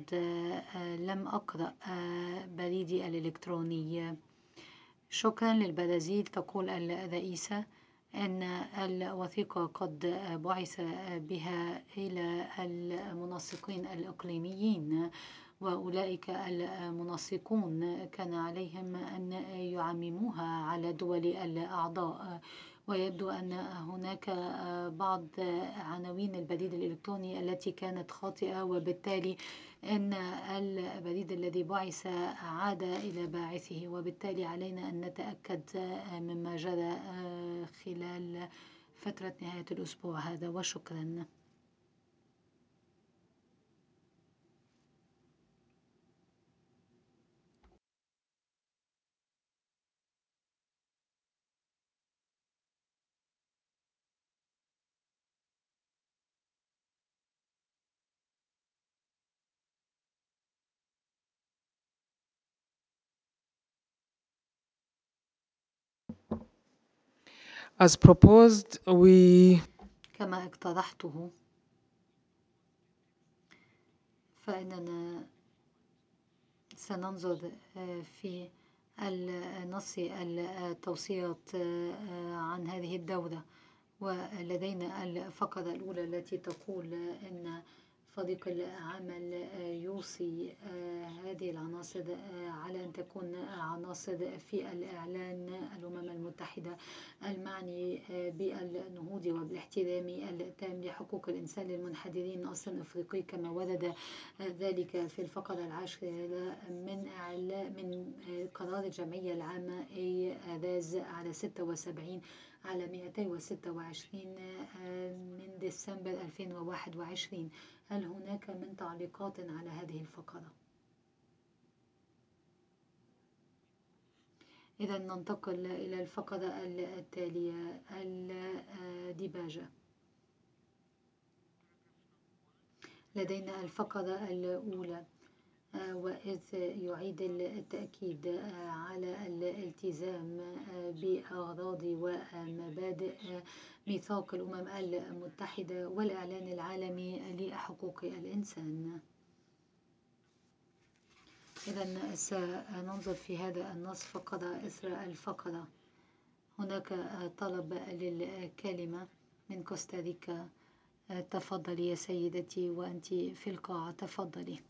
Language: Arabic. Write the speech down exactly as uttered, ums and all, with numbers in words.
بعد لم أقرأ بريدي الإلكتروني. شكرا للبرازيل. تقول الرئيسة أن الوثيقة قد بعث بها إلى المنسقين الإقليميين، وأولئك المنسقون كان عليهم أن يعمموها على دول الأعضاء. ويبدو أن هناك بعض عناوين البريد الإلكتروني التي كانت خاطئة، وبالتالي أن البريد الذي بعث عاد إلى باعثه، وبالتالي علينا أن نتأكد مما جرى خلال فترة نهاية الأسبوع هذا. وشكرا. As proposed, we كما اقترحته، فإننا سننظر في النص التوصيات عن هذه الدورة، ولدينا الفقرة الأولى التي تقول أن فريق العمل يوصي هذه العناصر على أن تكون عناصر في الإعلان الأمم المتحدة المعني بالنهوض وبالاحترام التام لحقوق الإنسان للمنحدرين أصلا أفريقي، كما ورد ذلك في الفقرة العاشرة من من قرار الجمعية العامة أي راز على ستة وسبعين على مئتين وستة وعشرين من ديسمبر ألفين وواحد وعشرين. هل هناك من تعليقات على هذه الفقرة؟ إذا ننتقل إلى الفقرة التالية، الديباجة. لدينا الفقرة الأولى، وإذ يعيد التأكيد على الالتزام بأغراض ومبادئ ميثاق الأمم المتحدة والإعلان العالمي لحقوق الإنسان. إذن سننظر في هذا النص فقرة إثر الفقرة. هناك طلب للكلمة من كوستاريكا. تفضلي يا سيدتي وأنت في القاعة، تفضلي.